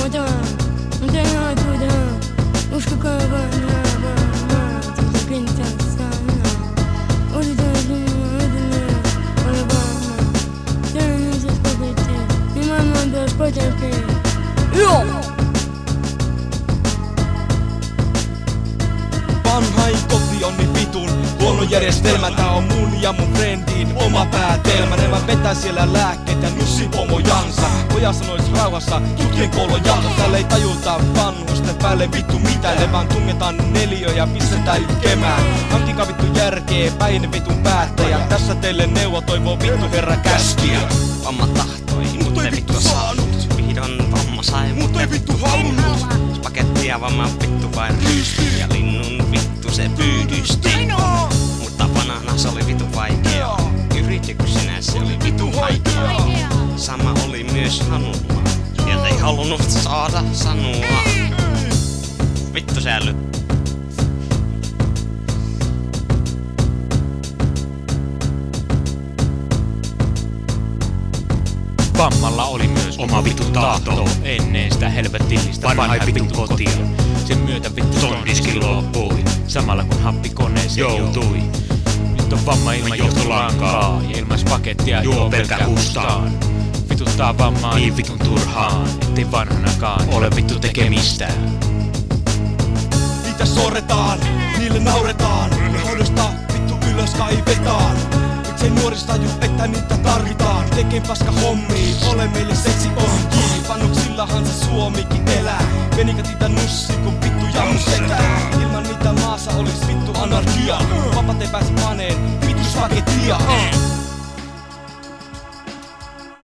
Mataan, mutta ei haituudaan. Uskokaa vaan nää, tuota kintaista nää. Otetaan sinua edelleen, ole vaan. Teidän ihmiset paketti, niin maailma on taas potempi. Joo! Vanhain koti on niin vitun huono järjestelmä. Tää on mun ja mun friendin oma päätelmä. Ne vaan vetää siellä lääkkeet ja nussipomojansa. Poja sanois rauhassa tutkien koulujansa. Täällä ei tajuta vanhusten päälle vittu mitä. Ne vaan tungetaan neliö ja pistetään itkemään. Hankkikaa vittu järkee, päin vitun päättäjä. Tässä teille neuvo, toivoo vittu herra käskiä. Vamma tahtoi, mut ei vittu saanut. Vihdoin vamma sai, mut ei vittu halunnut. Pakettia vamma vittu vain ryysti. Ja linnun vittu se pyydysti. Mutta vanhana se oli vittu vaikea. Yrityksenä se oli vittu vaikea. Sama oli myös Hanulla. Sieltä ei halunnut saada sanoa. Vittu se äly. Vammalla oli myös oma vittu tahto ennen sitä helvetillistä vanhai vitun kotia. Sen myötä vittu tondiski loppui, samalla kun happikoneeseen joutui. Nyt on vamma ilman johtolankaa ja ilmais pakettia juo pelkä hustaan. Vituttaa vammaa niin vitun turhaan, ettei vanhanakaan ole vittu tekemistään. Niitä sorretaan, niille nauretaan. Hoidosta vittu ylös kaivetaan. Miksei nuorista taju, että niitä tarvitaan. Tekeen paska hommii, ole meille seksi ohjii. Vannuksillahan se Suomikin elää. Venikat niitä nussi kun vittu jammu sekää. Ilman niitä maassa olis vittu anarkia. Vapat ei pääse paneen vittu spagettia.